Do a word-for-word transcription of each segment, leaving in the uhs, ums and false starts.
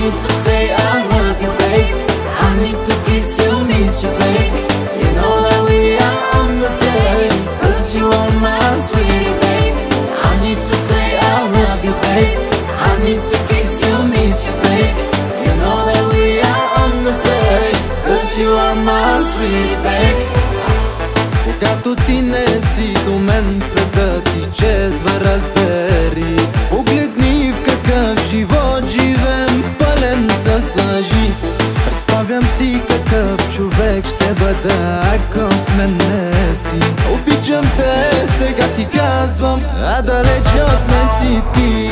need to say I love you, babe. I need to kiss you, miss you, babe. You know that we are on the same, cause you are my sweetie, babe. I need to say I love you, babe. I need to kiss you, miss you, babe. You know that we are on the same, cause you are my sweetie, babe. Когато ти не си до мен, светът изчезва, разбери. Погледни в какъв живот живеем, пълен с лъжи. Представям си какъв човек ще бъда, ако с мен не си. Обичам те, сега ти казвам, а далеч от мен си ти.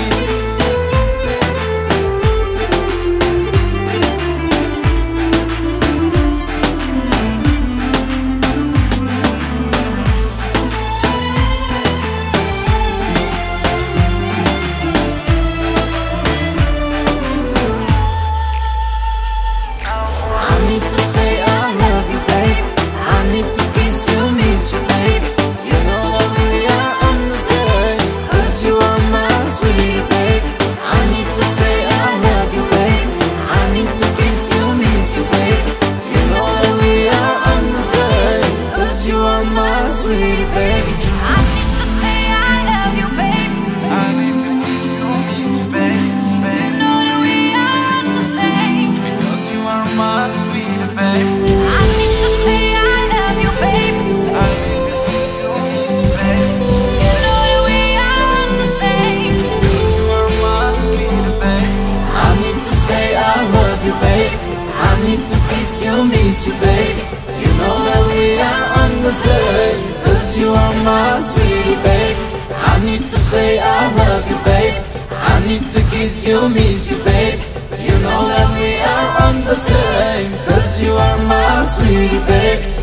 Sweetie, baby, I need to say I love you, baby. I need to kiss you, miss you, baby, baby. You know that we are the same, cause you are my sweetie, baby. I need to say I love you, baby. I need to kiss you, miss you, baby. You know that we are the same, cause you are my sweetie, baby. I need to say I love you, baby. I need to kiss you, miss you, baby. You know that we are on the same, cause you are my sweetie, babe. I need to say I love you, babe. I need to kiss you, miss you, babe. You know that we are on the same, cause you are my sweetie, babe.